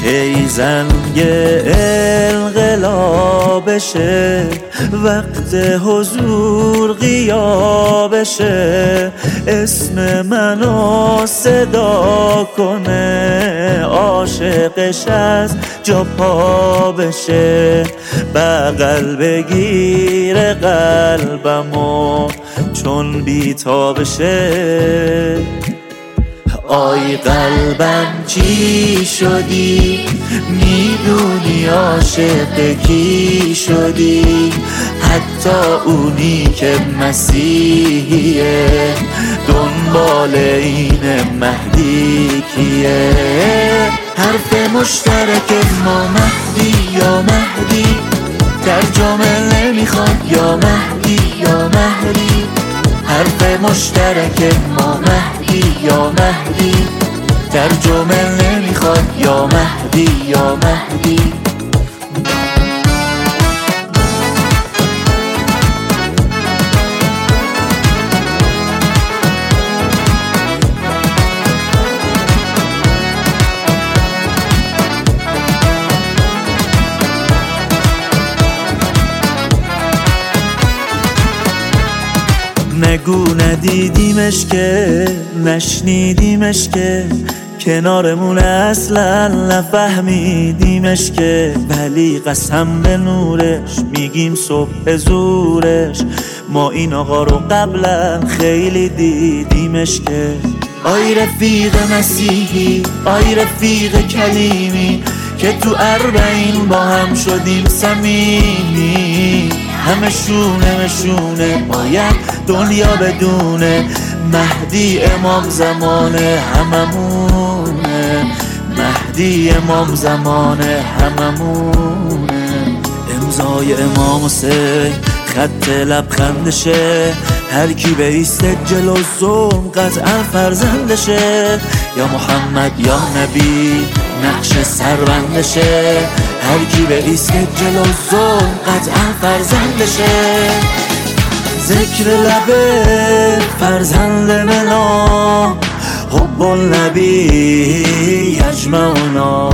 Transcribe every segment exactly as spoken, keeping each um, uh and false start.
کی زنگ انقلابشه، وقت حضور غیابشه، اسم منو صدا کنه، عاشقش از جا پا بشه، بغل بگیره قلبمو چون بیتابشه. آی قلبم چی شدی؟ میدونی عاشق کی شدی؟ حتی اونی که مسیحیه دنبال این مهدی کیه؟ حرف مشترک ما مهدی یا مهدی، ترجمه نمیخواد یا مهدی یا مهدی. حرف مشترک ما مهدی یا مهدی، ترجمه نمیخواد یا مهدی یا مهدی. نگو ندیدیمش که، نشنیدیمش که، کنارمون اصلا نفهمیدیمش که، ولی قسم به نورش میگیم صبح زورش، ما این آقا رو قبلا خیلی دیدیمش که. آی رفیق مسیحی، آی رفیق کلیمی، که تو اربعین با هم شدیم صمیمی، همه شونه شونه باید دنیا بدونه، مهدی امام زمانه هممونه، مهدی امام زمانه هممونه. امضای امام حسین خط لبخندشه، هر کی بیسته جلو ظلم قطعا فرزندشه، یا محمد یا نبی نقش سربندشه، هر کی بیسته جلو ظلم قطعا فرزندشه. ذکر لبه فرزند منا، حب النبی یجمعنا،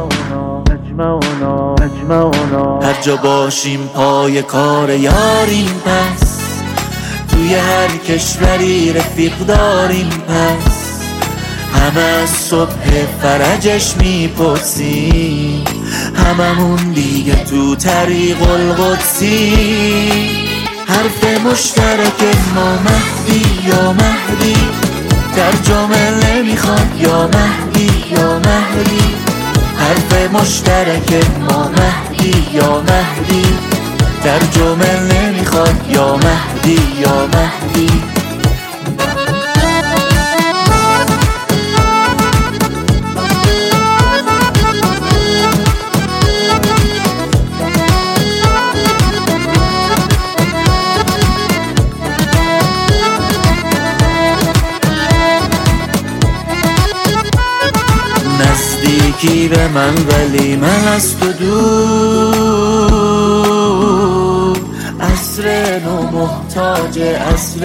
هر جا باشیم پای کار یاریم، پس توی هر کشوری رفیق داریم، پس همه از صبح فرجش میپرسیم، هممون دیگه تو طریق القدسی. حرف مشترک ما مهدی یا مهدی، ترجمه نمیخواد یا مهدی یا مهدی. حرف مشترک ما مهدی یا مهدی، ترجمه نمیخواد یا مهدی یا مهدی. نزدیکی به من ولی من از تو دور، عصر نو محتاج عصر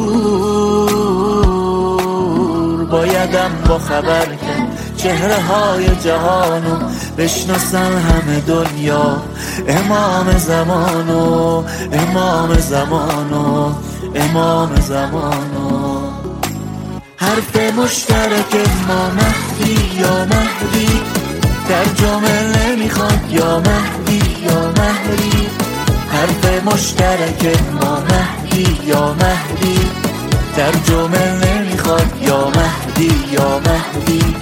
ظهور، بایدم با خبر کرد چهره های جهانو، بشناسن همه دنیا امام زمانو، امام زمانو، امام زمانو. حرف مشترک ما مهدی یا مهدی، ترجمه نمیخواد یا مهدی یا مهدی. حرف مشترک ما مهدی یا مهدی، ترجمه نمیخواد یا مهدی یا مهدی.